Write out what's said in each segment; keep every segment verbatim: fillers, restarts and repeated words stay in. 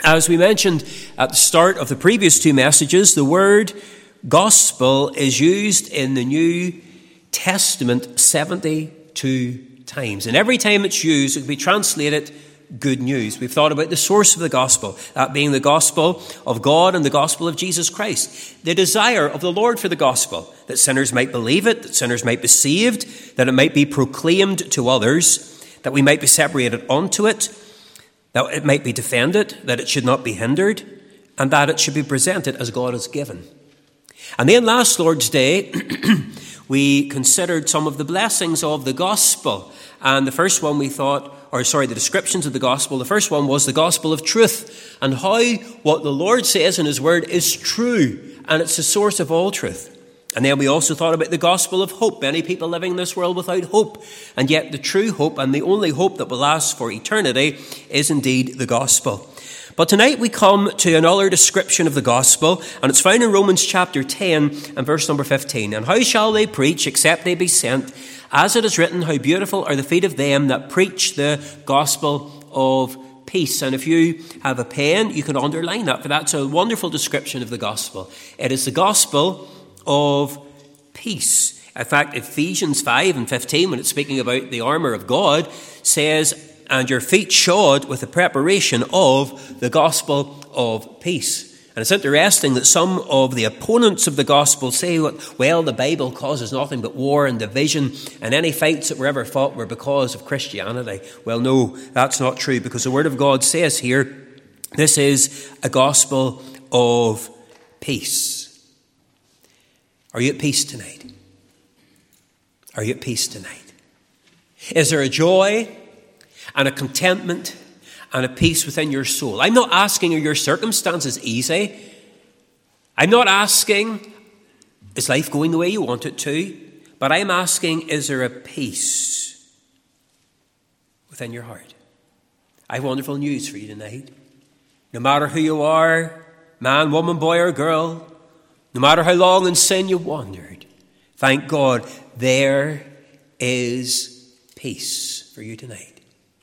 As we mentioned at the start of the previous two messages, the word gospel is used in the New Testament seventy-two times. And every time it's used, it can be translated good news. We've thought about the source of the gospel, that being the gospel of God and the gospel of Jesus Christ. The desire of the Lord for the gospel, that sinners might believe it, that sinners might be saved, that it might be proclaimed to others, that we might be separated onto it, that it might be defended, that it should not be hindered, and that it should be presented as God has given. And then last Lord's Day, we considered some of the blessings of the gospel. And the first one we thought, or sorry, the descriptions of the gospel, the first one was the gospel of truth, and how what the Lord says in his word is true, and it's the source of all truth. And then we also thought about the gospel of hope. Many people living in this world without hope. And yet the true hope and the only hope that will last for eternity is indeed the gospel. But tonight we come to another description of the gospel, and it's found in Romans chapter ten and verse number fifteen. And how shall they preach except they be sent? As it is written, how beautiful are the feet of them that preach the gospel of peace. And if you have a pen, you can underline that, for that's a wonderful description of the gospel. It is the gospel of peace. In fact, Ephesians five and fifteen, when it's speaking about the armour of God, says, and your feet shod with the preparation of the gospel of peace. And it's interesting that some of the opponents of the gospel say, well, the Bible causes nothing but war and division, and any fights that were ever fought were because of Christianity. Well, no, that's not true, because the Word of God says here, this is a gospel of peace. Are you at peace tonight? Are you at peace tonight? Is there a joy and a contentment and a peace within your soul? I'm not asking, are your circumstances easy? I'm not asking, is life going the way you want it to? But I'm asking, is there a peace within your heart? I have wonderful news for you tonight. No matter who you are, man, woman, boy, or girl, no matter how long in sin you've wandered, thank God there is peace for you tonight.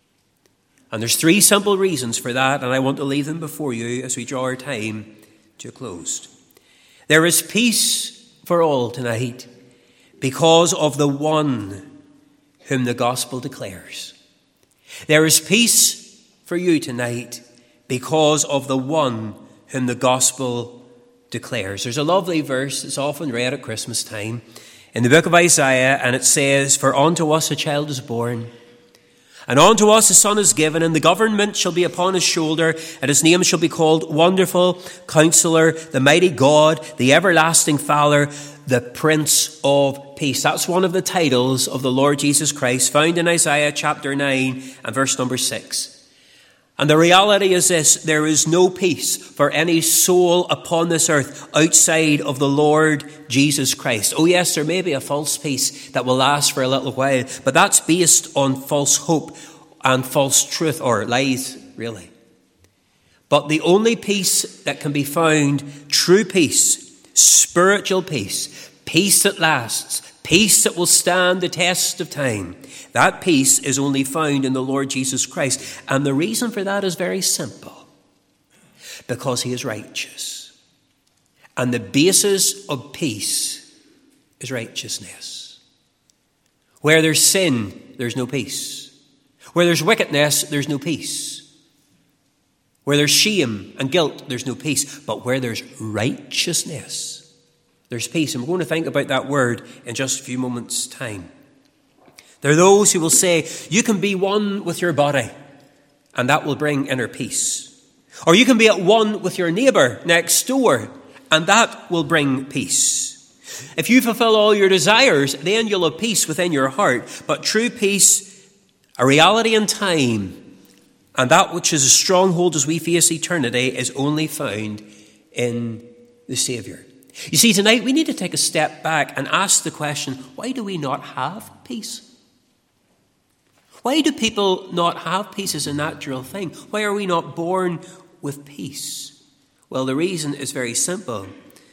And there's three simple reasons for that, and I want to leave them before you as we draw our time to a close. There is peace for all tonight because of the one whom the gospel declares. There is peace for you tonight because of the one whom the gospel declares. There's a lovely verse that's often read at Christmas time in the book of Isaiah, and it says, for unto us a child is born, and unto us a son is given, and the government shall be upon his shoulder, and his name shall be called Wonderful Counselor, the Mighty God, the Everlasting Father, the Prince of Peace. That's one of the titles of the Lord Jesus Christ, found in Isaiah chapter nine and verse number six. And the reality is this, there is no peace for any soul upon this earth outside of the Lord Jesus Christ. Oh yes, there may be a false peace that will last for a little while, but that's based on false hope and false truth, or lies, really. But the only peace that can be found, true peace, spiritual peace, peace that lasts, peace that will stand the test of time, that peace is only found in the Lord Jesus Christ. And the reason for that is very simple. Because he is righteous. And the basis of peace is righteousness. Where there's sin, there's no peace. Where there's wickedness, there's no peace. Where there's shame and guilt, there's no peace. But where there's righteousness, there's peace. And we're going to think about that word in just a few moments' time. There are those who will say, you can be one with your body, and that will bring inner peace. Or you can be at one with your neighbour next door, and that will bring peace. If you fulfill all your desires, then you'll have peace within your heart. But true peace, a reality in time, and that which is a stronghold as we face eternity, is only found in the Saviour. You see, tonight we need to take a step back and ask the question, why do we not have peace? Why do people not have peace as a natural thing? Why are we not born with peace? Well, the reason is very simple.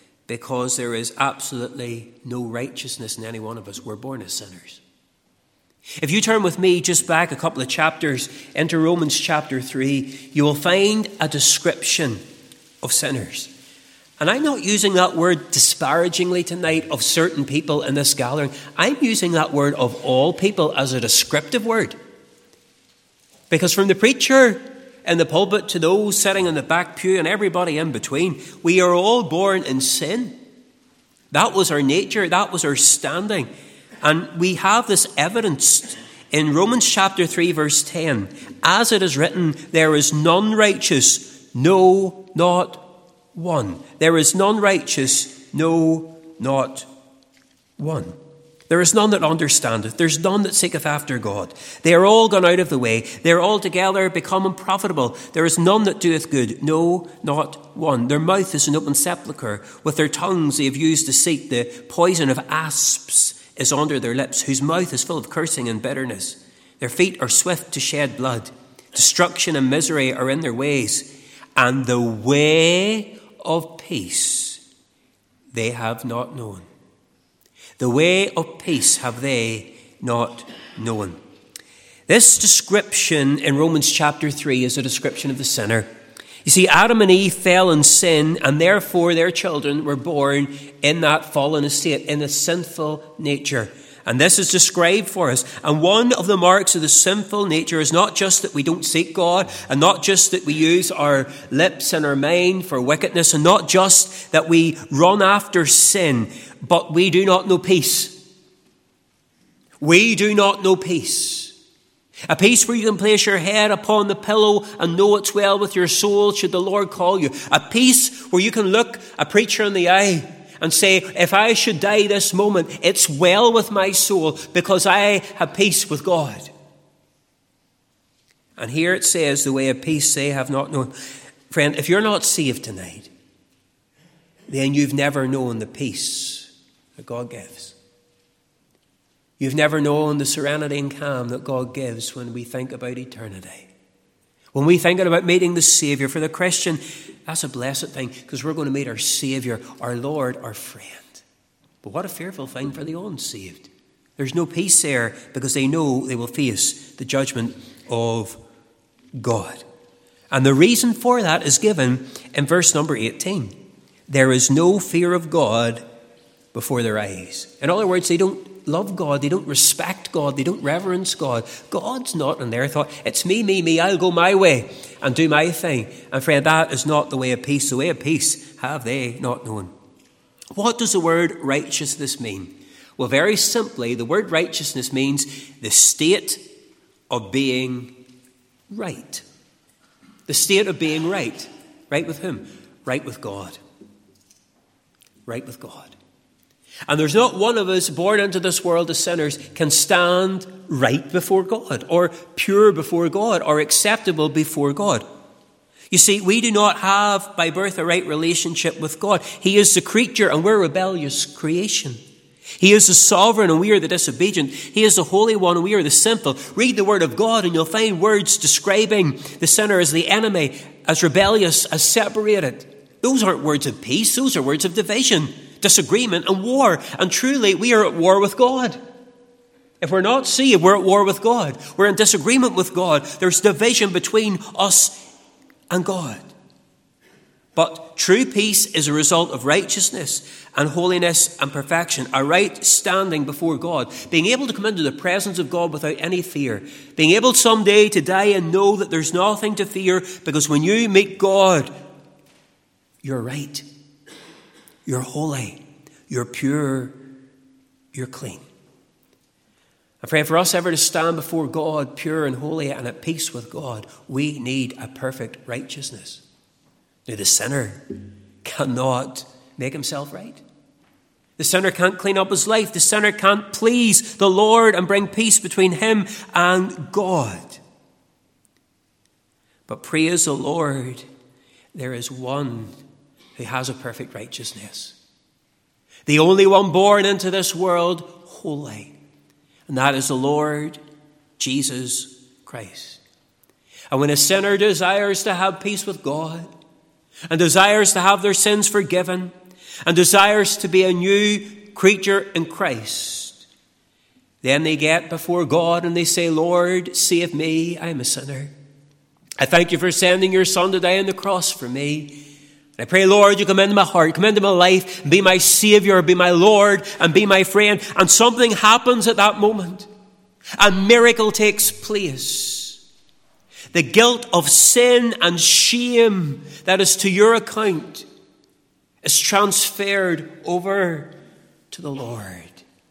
Because there is absolutely no righteousness in any one of us. We're born as sinners. If you turn with me just back a couple of chapters into Romans chapter three, you will find a description of sinners. And I'm not using that word disparagingly tonight of certain people in this gathering. I'm using that word of all people as a descriptive word. Because from the preacher in the pulpit to those sitting in the back pew and everybody in between, we are all born in sin. That was our nature. That was our standing. And we have this evidenced in Romans chapter three, verse ten. As it is written, there is none righteous, no, not one. There is none righteous, no, not one. There is none that understandeth. There's none that seeketh after God. They are all gone out of the way. They are altogether become unprofitable. There is none that doeth good. No, not one. Their mouth is an open sepulchre. With their tongues they have used deceit. The poison of asps is under their lips, whose mouth is full of cursing and bitterness. Their feet are swift to shed blood. Destruction and misery are in their ways. And the way of peace they have not known. The way of peace have they not known. This description in Romans chapter three is a description of the sinner. You see, Adam and Eve fell in sin, and therefore their children were born in that fallen estate, in a sinful nature. And this is described for us. And one of the marks of the sinful nature is not just that we don't seek God, and not just that we use our lips and our mind for wickedness, and not just that we run after sin, but we do not know peace. We do not know peace. A peace where you can place your head upon the pillow and know it's well with your soul should the Lord call you. A peace where you can look a preacher in the eye and say, if I should die this moment, it's well with my soul because I have peace with God. And here it says, the way of peace they have not known. Friend, if you're not saved tonight, then you've never known the peace that God gives. You've never known the serenity and calm that God gives when we think about eternity. When we think about meeting the Savior, for the Christian, that's a blessed thing because we're going to meet our Savior, our Lord, our friend. But what a fearful thing for the unsaved. There's no peace there because they know they will face the judgment of God. And the reason for that is given in verse number eighteen. There is no fear of God before their eyes. In other words, they don't love God, they don't respect God, they don't reverence God. God's not in their thought. It's me, me, me, I'll go my way and do my thing. And friend, that is not the way of peace. The way of peace have they not known. What does the word righteousness mean? Well, very simply, the word righteousness means the state of being right. The state of being right. Right with whom? Right with God. Right with God. And there's not one of us born into this world as sinners can stand right before God or pure before God or acceptable before God. You see, we do not have by birth a right relationship with God. He is the creature and we're rebellious creation. He is the sovereign and we are the disobedient. He is the Holy One and we are the sinful. Read the Word of God and you'll find words describing the sinner as the enemy, as rebellious, as separated. Those aren't words of peace. Those are words of division, disagreement and war. And truly, we are at war with God. If we're not saved, we're at war with God. We're in disagreement with God. There's division between us and God. But true peace is a result of righteousness and holiness and perfection, a right standing before God, being able to come into the presence of God without any fear, being able someday to die and know that there's nothing to fear because when you meet God, you're right, you're holy, you're pure, you're clean. And friend, for us ever to stand before God pure and holy and at peace with God, we need a perfect righteousness. Now, the sinner cannot make himself right. The sinner can't clean up his life. The sinner can't please the Lord and bring peace between him and God. But praise the Lord, there is one who has a perfect righteousness. The only one born into this world holy. And that is the Lord Jesus Christ. And when a sinner desires to have peace with God, and desires to have their sins forgiven, and desires to be a new creature in Christ, Then they get before God and they say, Lord, save me, I'm a sinner. I thank you for sending your Son to die on the cross for me. I pray, Lord, you come into my heart, come into my life, be my Savior, be my Lord, and be my friend. And something happens at that moment. A miracle takes place. The guilt of sin and shame that is to your account is transferred over to the Lord.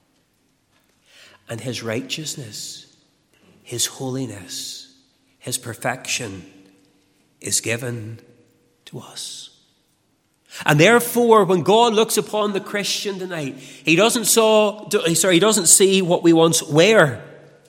And his righteousness, his holiness, his perfection is given to us. And therefore, when God looks upon the Christian tonight, he doesn't saw, sorry, he doesn't see what we once were.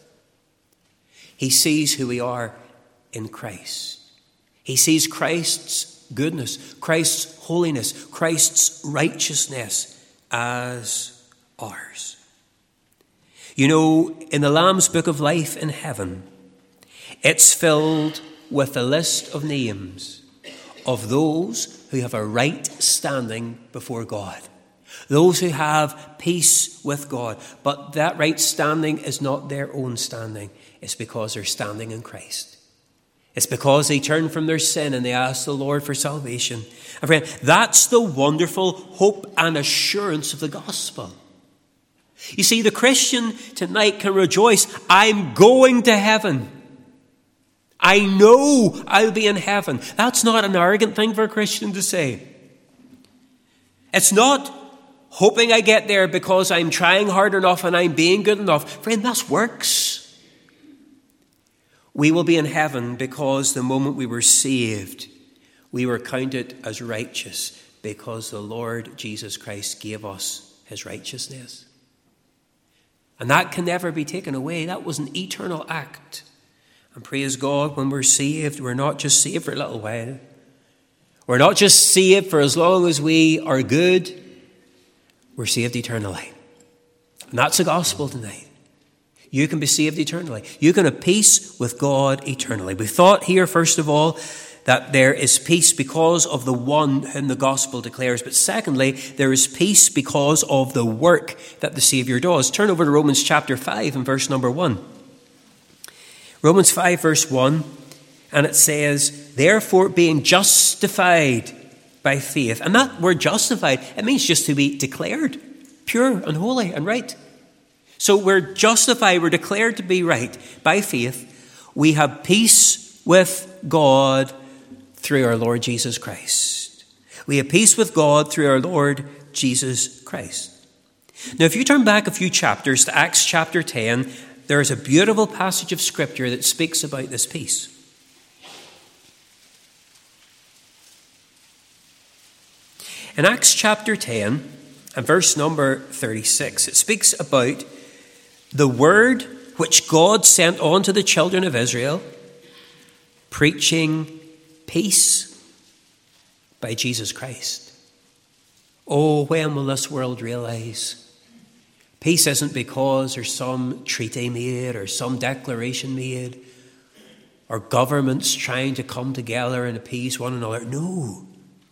He sees who we are in Christ. He sees Christ's goodness, Christ's holiness, Christ's righteousness as ours. You know, in the Lamb's Book of Life in heaven, it's filled with a list of names of those who have a right standing before God. Those who have peace with God. But that right standing is not their own standing. It's because they're standing in Christ. It's because they turn from their sin and they ask the Lord for salvation. And friend, that's the wonderful hope and assurance of the gospel. You see, the Christian tonight can rejoice. I'm going to heaven. I know I'll be in heaven. That's not an arrogant thing for a Christian to say. It's not hoping I get there because I'm trying hard enough and I'm being good enough. Friend, that's works. We will be in heaven because the moment we were saved, we were counted as righteous because the Lord Jesus Christ gave us his righteousness. And that can never be taken away. That was an eternal act. And praise God, when we're saved, we're not just saved for a little while. We're not just saved for as long as we are good. We're saved eternally. And that's the gospel tonight. You can be saved eternally. You can have peace with God eternally. We thought here, first of all, that there is peace because of the one whom the gospel declares. But secondly, there is peace because of the work that the Saviour does. Turn over to Romans chapter five and verse number one. Romans five verse one, and it says, therefore being justified by faith. And that word justified, it means just to be declared pure and holy and right. So we're justified, we're declared to be right by faith. We have peace with God through our Lord Jesus Christ. We have peace with God through our Lord Jesus Christ. Now, if you turn back a few chapters to Acts chapter ten, there is a beautiful passage of Scripture that speaks about this peace. In Acts chapter ten and verse number thirty-six, it speaks about the word which God sent on to the children of Israel, preaching peace by Jesus Christ. Oh, when will this world realize peace isn't because there's some treaty made or some declaration made or governments trying to come together and appease one another. No.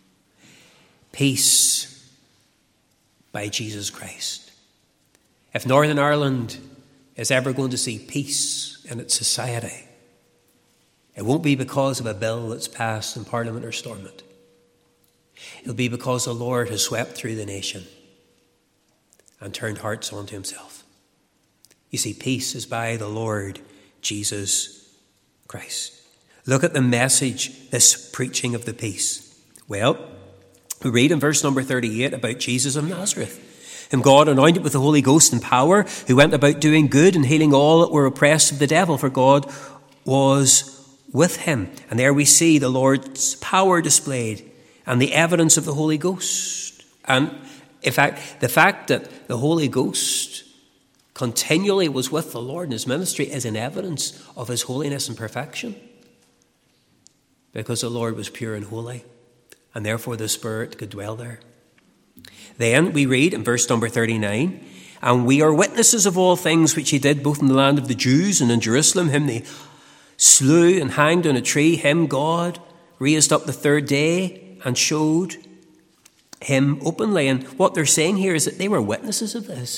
Peace by Jesus Christ. If Northern Ireland is ever going to see peace in its society, it won't be because of a bill that's passed in Parliament or Stormont. It'll be because the Lord has swept through the nation and turned hearts onto himself. You see, peace is by the Lord Jesus Christ. Look at the message, this preaching of the peace. Well, we read in verse number thirty-eight about Jesus of Nazareth, whom God anointed with the Holy Ghost and power, who went about doing good and healing all that were oppressed of the devil, for God was with him. And there we see the Lord's power displayed and the evidence of the Holy Ghost. And in fact, the fact that the Holy Ghost continually was with the Lord in his ministry is an evidence of his holiness and perfection. Because the Lord was pure and holy, and therefore the Spirit could dwell there. Then we read in verse number thirty-nine, and we are witnesses of all things which he did, both in the land of the Jews and in Jerusalem, him they slew and hanged on a tree, him God raised up the third day and showed him openly. And what they're saying here is that they were witnesses of this.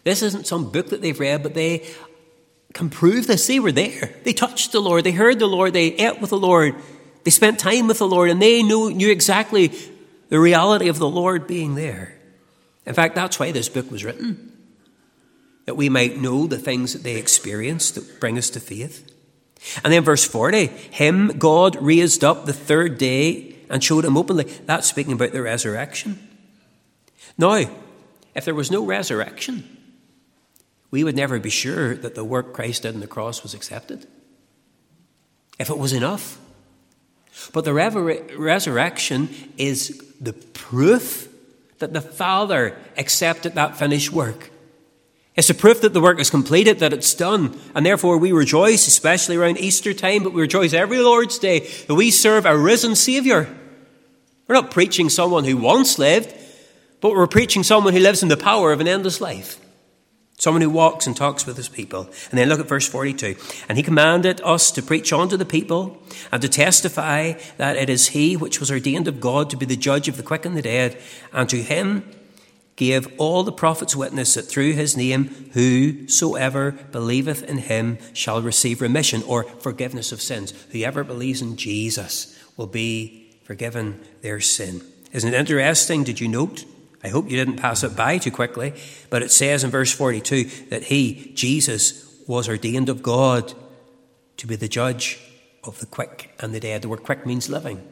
This isn't some book that they've read, but they can prove this. They were there. They touched the Lord. They heard the Lord. They ate with the Lord. They spent time with the Lord, and they knew, knew exactly the reality of the Lord being there. In fact, that's why this book was written, that we might know the things that they experienced that bring us to faith. And then verse forty, him God raised up the third day and showed him openly. That's speaking about the resurrection. Now, if there was no resurrection, we would never be sure that the work Christ did on the cross was accepted, if it was enough. But the rever- resurrection is the proof that the Father accepted that finished work. It's a proof that the work is completed, that it's done. And therefore we rejoice, especially around Easter time, but we rejoice every Lord's Day that we serve a risen Saviour. We're not preaching someone who once lived, but we're preaching someone who lives in the power of an endless life. Someone who walks and talks with his people. And then look at verse forty-two. And he commanded us to preach unto the people and to testify that it is he which was ordained of God to be the judge of the quick and the dead. And to him gave all the prophets witness that through his name whosoever believeth in him shall receive remission or forgiveness of sins. Whoever believes in Jesus will be forgiven their sin. Isn't it interesting? Did you note? I hope you didn't pass it by too quickly, but it says in verse forty-two that he, Jesus, was ordained of God to be the judge of the quick and the dead. The word quick means living.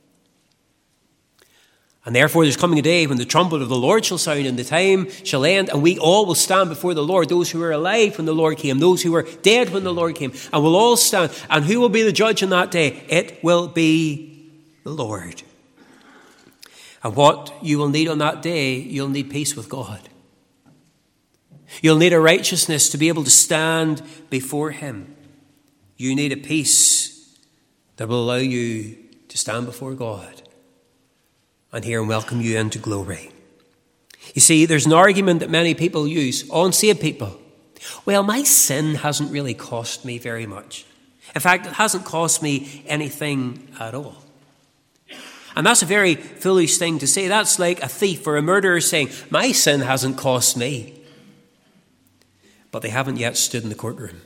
And therefore there's coming a day when the trumpet of the Lord shall sound and the time shall end, and we all will stand before the Lord, those who were alive when the Lord came, those who were dead when the Lord came, and we'll all stand. And who will be the judge on that day? It will be the Lord. And what you will need on that day, you'll need peace with God. You'll need a righteousness to be able to stand before him. You need a peace that will allow you to stand before God and hear and welcome you into glory. You see, there's an argument that many people use, unsaved people. Well, my sin hasn't really cost me very much. In fact, it hasn't cost me anything at all. And that's a very foolish thing to say. That's like a thief or a murderer saying, my sin hasn't cost me. But they haven't yet stood in the courtroom.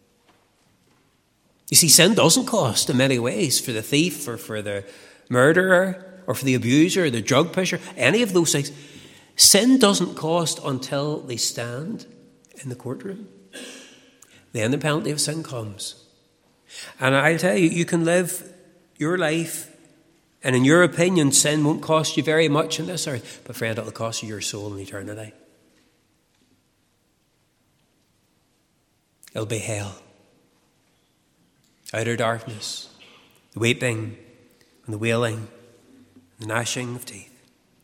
You see, sin doesn't cost in many ways for the thief or for the murderer or for the abuser or the drug pusher, any of those things. Sin doesn't cost until they stand in the courtroom. Then the penalty of sin comes. And I tell you, you can live your life, and in your opinion, sin won't cost you very much on this earth. But friend, it'll cost you your soul in eternity. It'll be hell. Outer darkness, the weeping and the wailing, the gnashing of teeth.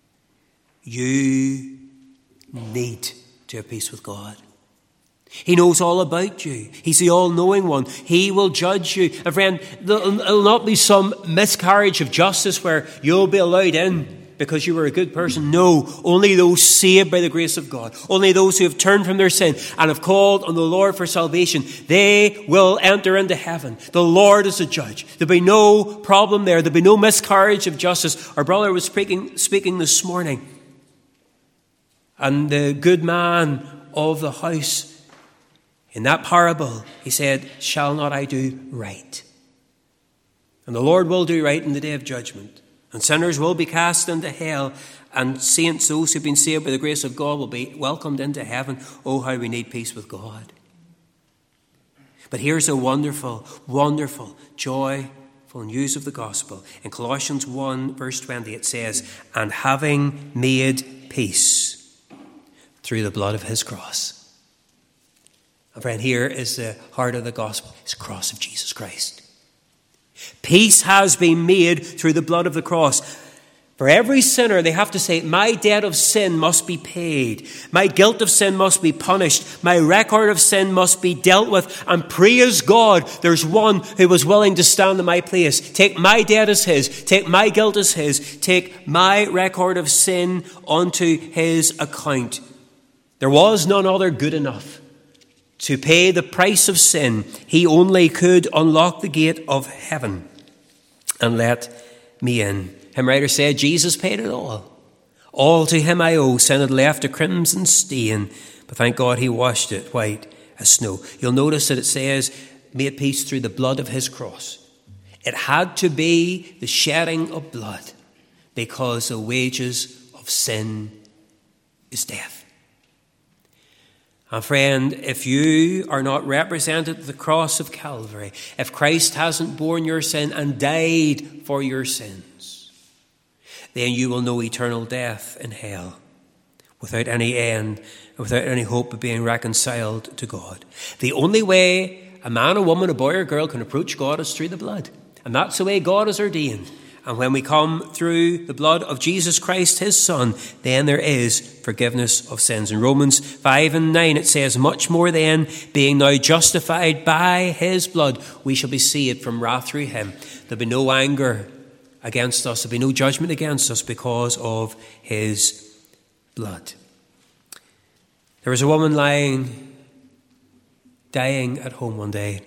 You need to have peace with God. He knows all about you. He's the all-knowing one. He will judge you. And friend, there'll not be some miscarriage of justice where you'll be allowed in because you were a good person. No, only those saved by the grace of God, only those who have turned from their sin and have called on the Lord for salvation, they will enter into heaven. The Lord is the judge. There'll be no problem there. There'll be no miscarriage of justice. Our brother was speaking, speaking this morning, and the good man of the house, in that parable, he said, shall not I do right? And the Lord will do right in the day of judgment. And sinners will be cast into hell. And saints, those who have been saved by the grace of God, will be welcomed into heaven. Oh, how we need peace with God. But here's a wonderful, wonderful, joyful news of the gospel. In Colossians one, verse twenty, it says, and having made peace through the blood of his cross. And friend, here is the heart of the gospel. It's the cross of Jesus Christ. Peace has been made through the blood of the cross. For every sinner, they have to say, my debt of sin must be paid. My guilt of sin must be punished. My record of sin must be dealt with. And praise God, there's one who was willing to stand in my place. Take my debt as his. Take my guilt as his. Take my record of sin onto his account. There was none other good enough to pay the price of sin. He only could unlock the gate of heaven and let me in. Hymn writer said, Jesus paid it all. All to him I owe. Sin had left a crimson stain, But thank God he washed it white as snow. You'll notice that it says, made peace through the blood of his cross. It had to be the shedding of blood because the wages of sin is death. And friend, if you are not represented at the cross of Calvary, if Christ hasn't borne your sin and died for your sins, then you will know eternal death in hell without any end, without any hope of being reconciled to God. The only way a man, a woman, a boy or girl can approach God is through the blood. And that's the way God has ordained. And when we come through the blood of Jesus Christ, his Son, then there is forgiveness of sins. In Romans five and nine, it says, much more then, being now justified by his blood, we shall be saved from wrath through him. There'll be no anger against us. There'll be no judgment against us because of his blood. There was a woman lying, dying at home one day.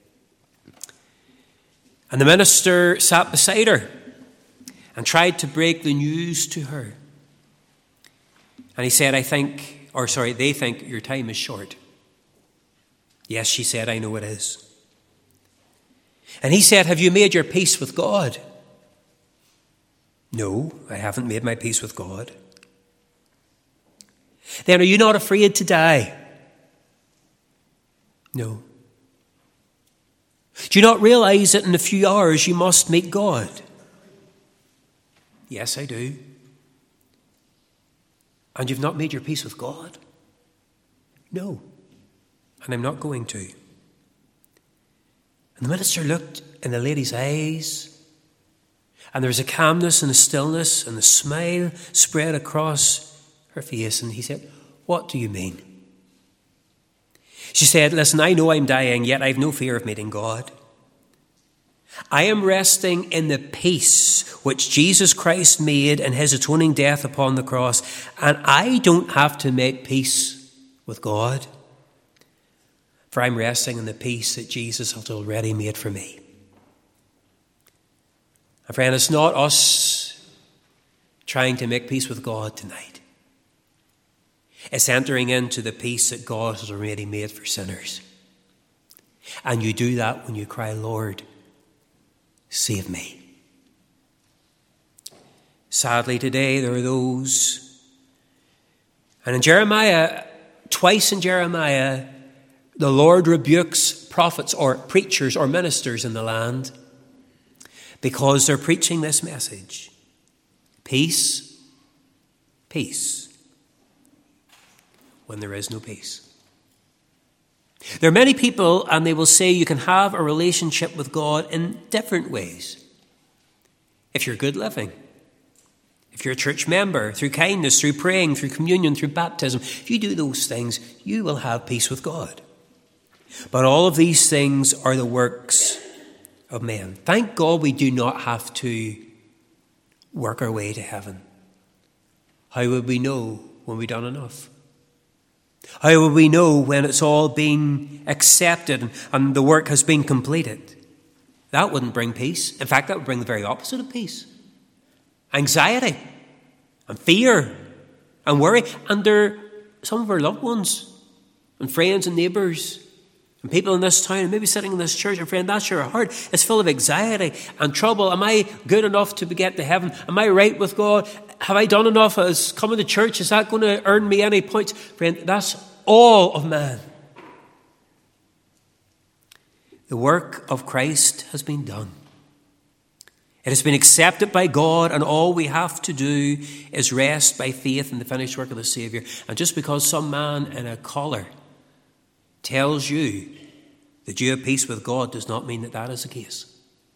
And the minister sat beside her and tried to break the news to her. And he said, I think, or sorry, they think your time is short. Yes, she said, I know it is. And he said, have you made your peace with God? No, I haven't made my peace with God. Then are you not afraid to die? No. Do you not realize that in a few hours you must meet God? Yes, I do. And you've not made your peace with God? No. And I'm not going to. And the minister looked in the lady's eyes, and there was a calmness and a stillness, and a smile spread across her face. And he said, what do you mean? She said, listen, I know I'm dying, yet I have no fear of meeting God. I am resting in the peace which Jesus Christ made in his atoning death upon the cross, and I don't have to make peace with God, for I'm resting in the peace that Jesus has already made for me. And friend, it's not us trying to make peace with God tonight. It's entering into the peace that God has already made for sinners. And you do that when you cry, Lord, save me. Sadly, today there are those, and in Jeremiah, twice in Jeremiah, the Lord rebukes prophets or preachers or ministers in the land because they're preaching this message. Peace, peace, when there is no peace. There are many people, and they will say you can have a relationship with God in different ways. If you're good living, if you're a church member, through kindness, through praying, through communion, through baptism, if you do those things, you will have peace with God. But all of these things are the works of men. Thank God we do not have to work our way to heaven. How would we know when we've done enough? How will we know when it's all been accepted and the work has been completed? That wouldn't bring peace. In fact, that would bring the very opposite of peace. Anxiety and fear and worry. And there, some of our loved ones and friends and neighbours and people in this town and maybe sitting in this church, and friend, that's your heart. It's full of anxiety and trouble. Am I good enough to get to heaven? Am I right with God? Have I done enough as coming to church? Is that going to earn me any points? Friend, that's all of man. The work of Christ has been done. It has been accepted by God, and all we have to do is rest by faith in the finished work of the Saviour. And just because some man in a collar tells you that you have peace with God does not mean that that is the case.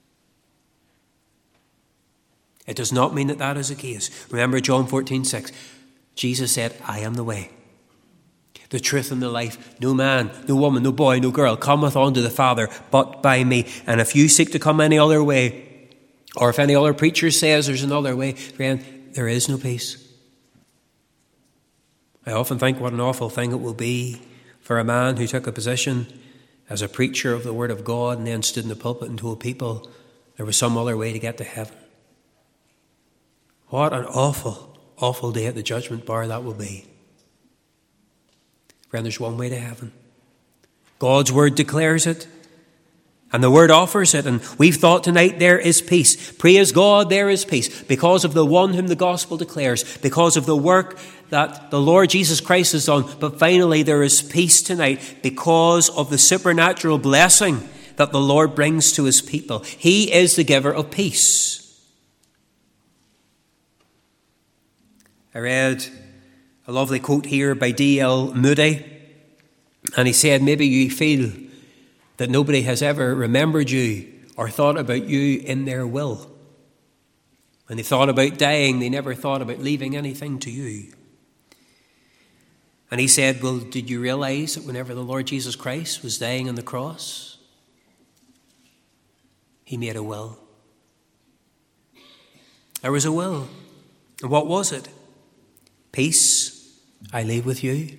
It does not mean that that is the case. Remember John fourteen six. Jesus said, I am the way, the truth, and the life. No man, no woman, no boy, no girl cometh unto the Father but by me. And if you seek to come any other way, or if any other preacher says there's another way, friend, there is no peace. I often think what an awful thing it will be for a man who took a position as a preacher of the Word of God and then stood in the pulpit and told people there was some other way to get to heaven. What an awful, awful day at the judgment bar that will be. Friend, there's one way to heaven. God's word declares it, and the word offers it. And we've thought tonight there is peace. Praise God, there is peace because of the one whom the gospel declares, because of the work that the Lord Jesus Christ has done. But finally, there is peace tonight because of the supernatural blessing that the Lord brings to his people. He is the giver of peace. I read a lovely quote here by D L Moody, and he said, maybe you feel that nobody has ever remembered you or thought about you in their will. When they thought about dying, they never thought about leaving anything to you. And he said, well, did you realize that whenever the Lord Jesus Christ was dying on the cross, he made a will? There was a will. And what was it? Peace I leave with you.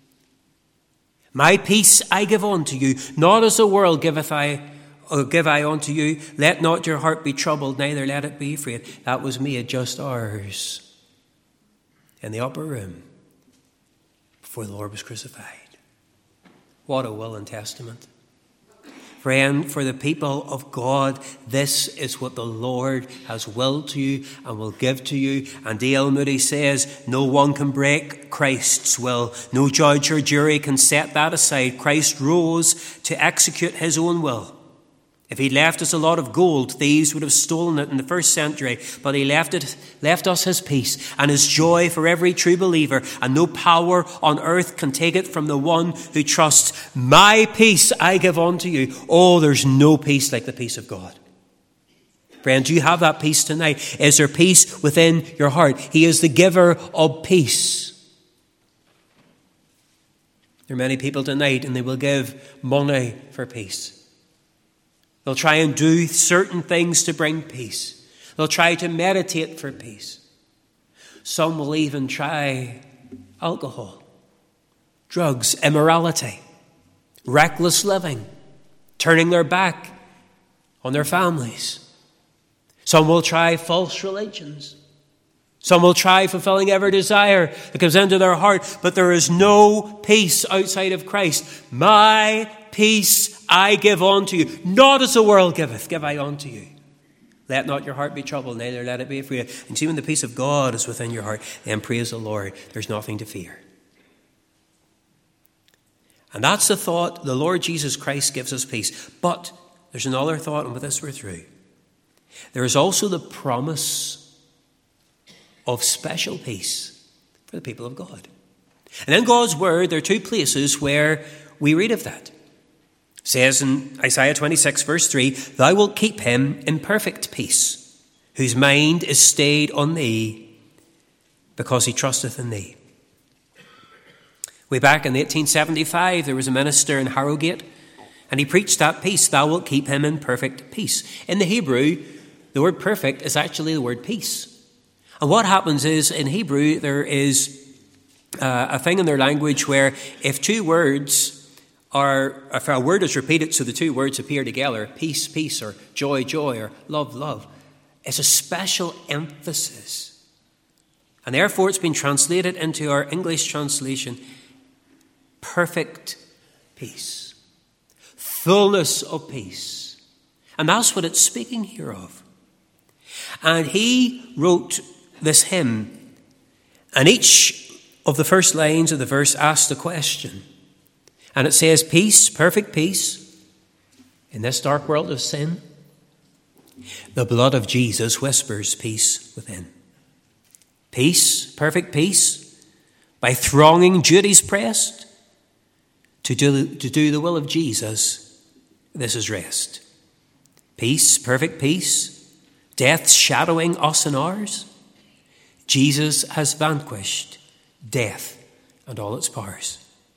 My peace I give unto you, not as the world giveth I, or give I unto you. Let not your heart be troubled, neither let it be afraid. That was made just ours in the upper room before the Lord was crucified. What a will and testament. Friend, for the people of God, this is what the Lord has willed to you and will give to you. And D L Moody says, no one can break Christ's will. No judge or jury can set that aside. Christ rose to execute his own will. If he left us a lot of gold, thieves would have stolen it in the first century. But he left it, left us his peace and his joy for every true believer. And no power on earth can take it from the one who trusts. My peace I give unto you. Oh, there's no peace like the peace of God. Friend, do you have that peace tonight? Is there peace within your heart? He is the giver of peace. There are many people tonight, and they will give money for peace. They'll try and do certain things to bring peace. They'll try to meditate for peace. Some will even try alcohol, drugs, immorality, reckless living, turning their back on their families. Some will try false religions. Some will try fulfilling every desire that comes into their heart, but there is no peace outside of Christ. My peace I give unto you, not as the world giveth, give I unto you. Let not your heart be troubled, neither let it be afraid. And see, when the peace of God is within your heart, then praise the Lord, there's nothing to fear. And that's the thought. The Lord Jesus Christ gives us peace. But there's another thought, and with this we're through. There is also the promise of special peace for the people of God. And in God's word, there are two places where we read of that. It says in Isaiah twenty-six, verse three, thou wilt keep him in perfect peace, whose mind is stayed on thee, because he trusteth in thee. Way back in eighteen seventy-five, there was a minister in Harrogate, and he preached that peace. Thou wilt keep him in perfect peace. In the Hebrew, the word perfect is actually the word peace. And what happens is, in Hebrew, there is uh, a thing in their language where if two words are, if a word is repeated so the two words appear together, peace, peace, or joy, joy, or love, love, it's a special emphasis. And therefore it's been translated into our English translation, perfect peace, fullness of peace. And that's what it's speaking here of. And he wrote this hymn, and each of the first lines of the verse asks the question. And it says, peace, perfect peace, in this dark world of sin. The blood of Jesus whispers peace within. Peace, perfect peace, by thronging duties pressed, to do, to do the will of Jesus, this is rest. Peace, perfect peace, death shadowing us and ours. Jesus has vanquished death and all its powers.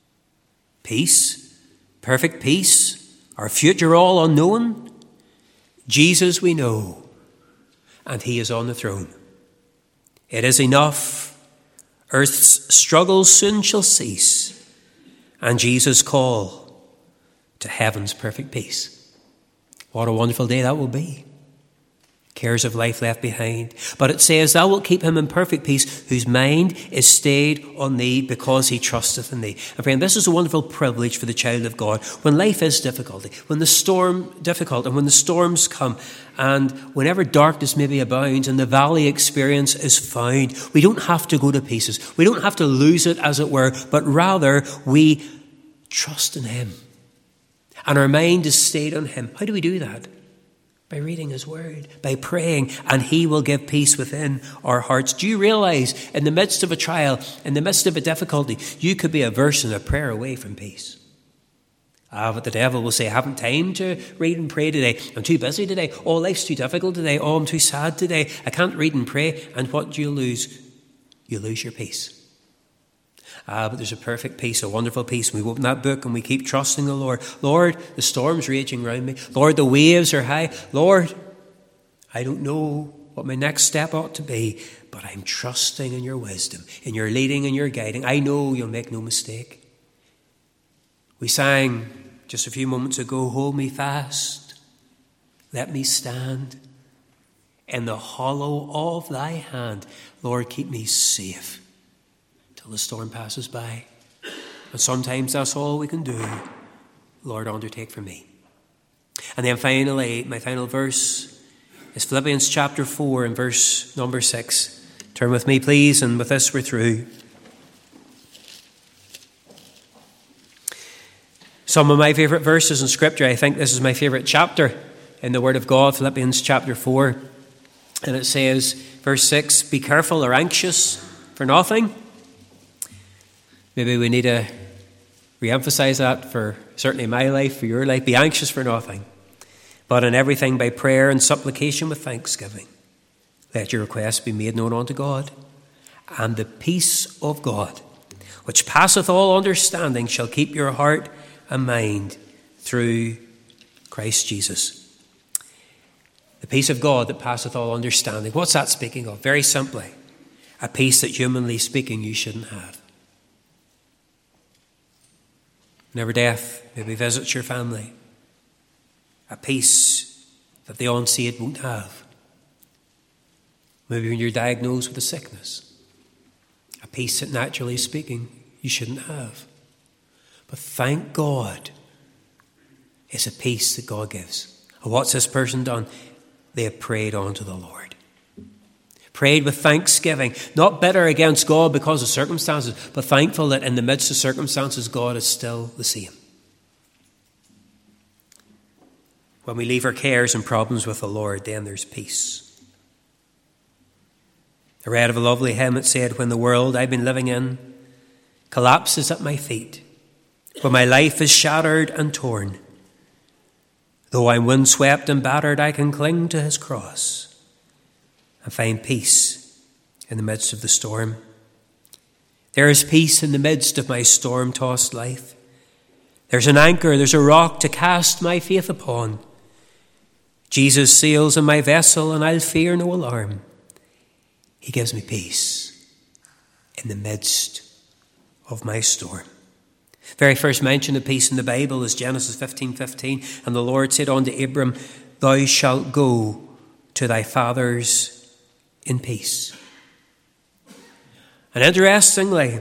Peace, perfect peace, our future all unknown. Jesus we know, and he is on the throne. It is enough. Earth's struggles soon shall cease, and Jesus' call to heaven's perfect peace. What a wonderful day that will be. cares of life left behind. But it says, thou wilt keep him in perfect peace, whose mind is stayed on thee, because he trusteth in thee. And friend, this is a wonderful privilege for the child of God. When life is difficult, when the storm difficult, and when the storms come, and whenever darkness maybe abounds and the valley experience is found, we don't have to go to pieces. We don't have to lose it, as it were, but rather we trust in him. And our mind is stayed on him. How do we do that? By reading his word, by praying, and he will give peace within our hearts. Do you realize in the midst of a trial, in the midst of a difficulty, you could be a verse and a prayer away from peace? Ah, but the devil will say, I haven't time to read and pray today. I'm too busy today. Oh, life's too difficult today. Oh, I'm too sad today. I can't read and pray. And what do you lose? You lose your peace. Ah, but there's a perfect peace, a wonderful peace. We open that book and we keep trusting the Lord. Lord, the storm's raging around me. Lord, the waves are high. Lord, I don't know what my next step ought to be, but I'm trusting in your wisdom, in your leading and your guiding. I know you'll make no mistake. We sang just a few moments ago, hold me fast, let me stand in the hollow of thy hand. Lord, keep me safe till the storm passes by. And sometimes that's all we can do. Lord, undertake for me. And then finally, my final verse is Philippians chapter four and verse number six. Turn with me, please, and with this we're through. Some of my favourite verses in Scripture, I think this is my favourite chapter in the Word of God, Philippians chapter four. And it says, verse six, be careful or anxious for nothing. Maybe we need to re-emphasize that for certainly my life, for your life. Be anxious for nothing, but in everything by prayer and supplication with thanksgiving. Let your requests be made known unto God. And the peace of God, which passeth all understanding, shall keep your heart and mind through Christ Jesus. The peace of God that passeth all understanding. What's that speaking of? Very simply, a peace that humanly speaking you shouldn't have. Whenever death maybe visits your family, a peace that the unsaved won't have. Maybe when you're diagnosed with a sickness, a peace that naturally speaking you shouldn't have. But thank God, it's a peace that God gives. And what's this person done? They have prayed unto the Lord. Prayed with thanksgiving, not bitter against God because of circumstances, but thankful that in the midst of circumstances, God is still the same. When we leave our cares and problems with the Lord, then there's peace. I read of a lovely hymn that said, when the world I've been living in collapses at my feet, when my life is shattered and torn, though I'm windswept and battered, I can cling to his cross and find peace in the midst of the storm. There is peace in the midst of my storm-tossed life. There's an anchor, there's a rock to cast my faith upon. Jesus sails in my vessel, and I'll fear no alarm. He gives me peace in the midst of my storm. Very first mention of peace in the Bible is Genesis fifteen fifteen. And the Lord said unto Abram, thou shalt go to thy fathers in peace. And interestingly,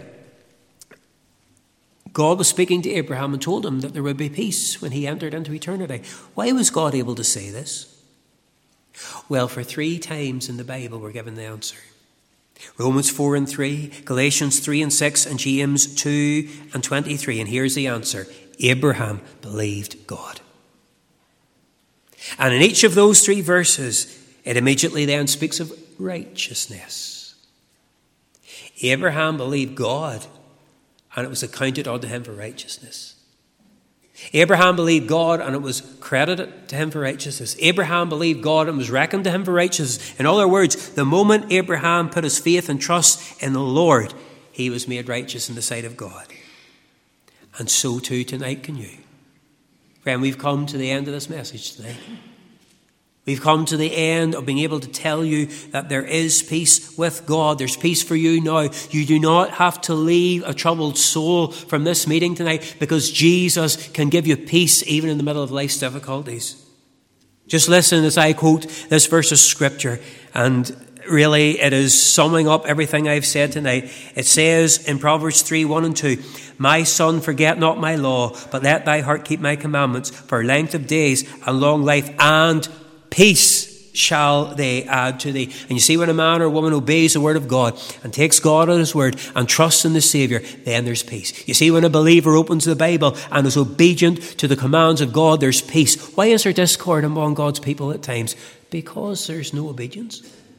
God was speaking to Abraham and told him that there would be peace when he entered into eternity. Why was God able to say this? Well, for three times in the Bible we're given the answer. Romans four and three, Galatians three and six, and James two and twenty-three. And here's the answer. Abraham believed God. And in each of those three verses, it immediately then speaks of righteousness. Abraham believed God, and it was accounted unto him for righteousness. Abraham believed God, and it was credited to him for righteousness. Abraham believed God, and it was reckoned to him for righteousness. In other words, the moment Abraham put his faith and trust in the Lord, he was made righteous in the sight of God. And so too tonight can you. Friend, we've come to the end of this message tonight. We've come to the end of being able to tell you that there is peace with God. There's peace for you now. You do not have to leave a troubled soul from this meeting tonight, because Jesus can give you peace even in the middle of life's difficulties. Just listen as I quote this verse of Scripture, and really it is summing up everything I've said tonight. It says in Proverbs three, one and two, "My son, forget not my law, but let thy heart keep my commandments. For length of days and long life and peace shall they add to thee." And you see, when a man or woman obeys the word of God and takes God at his word and trusts in the Saviour, then there's peace. You see, when a believer opens the Bible and is obedient to the commands of God, there's peace. Why is there discord among God's people at times? Because there's no obedience.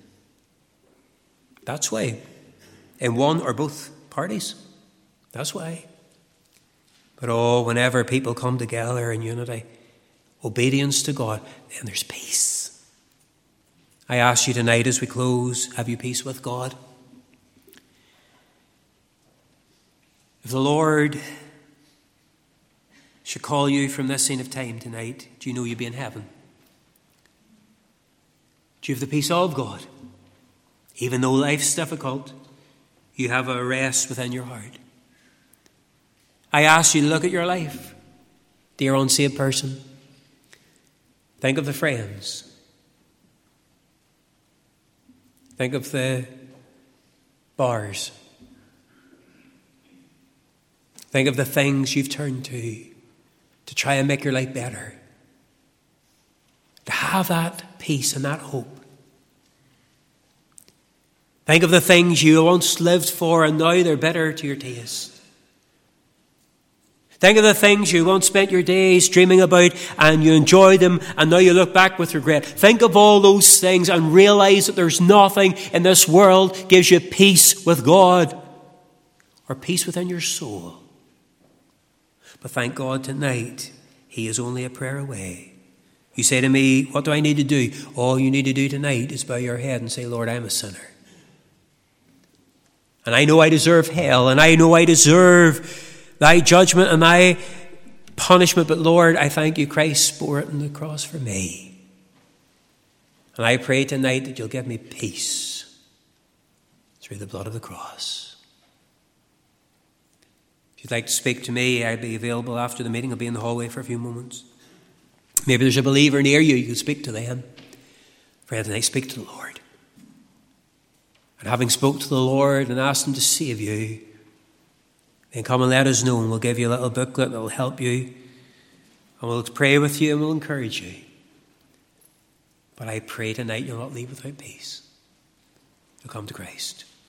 That's why. In one or both parties. That's why. But oh, whenever people come together in unity, obedience to God, then there's peace. I ask you tonight as we close, have you peace with God? If the Lord should call you from this scene of time tonight, do you know you'll be in heaven? Do you have the peace of God? Even though life's difficult, you have a rest within your heart. I ask you to look at your life, dear unsaved person. Think of the friends. Think of the bars. Think of the things you've turned to to try and make your life better. To have that peace and that hope. Think of the things you once lived for and now they're bitter to your taste. Think of the things you once spent your days dreaming about and you enjoyed them and now you look back with regret. Think of all those things and realize that there's nothing in this world gives you peace with God or peace within your soul. But thank God tonight, He is only a prayer away. You say to me, what do I need to do? All you need to do tonight is bow your head and say, Lord, I'm a sinner. And I know I deserve hell and I know I deserve thy judgment and thy punishment, but Lord, I thank you, Christ bore it on the cross for me. And I pray tonight that you'll give me peace through the blood of the cross. If you'd like to speak to me, I'll be available after the meeting. I'll be in the hallway for a few moments. Maybe there's a believer near you, you can speak to them. Friend, tonight speak to the Lord. And having spoke to the Lord and asked Him to save you, then come and let us know, and we'll give you a little booklet that will help you. And we'll pray with you and we'll encourage you. But I pray tonight you'll not leave without peace. You'll come to Christ.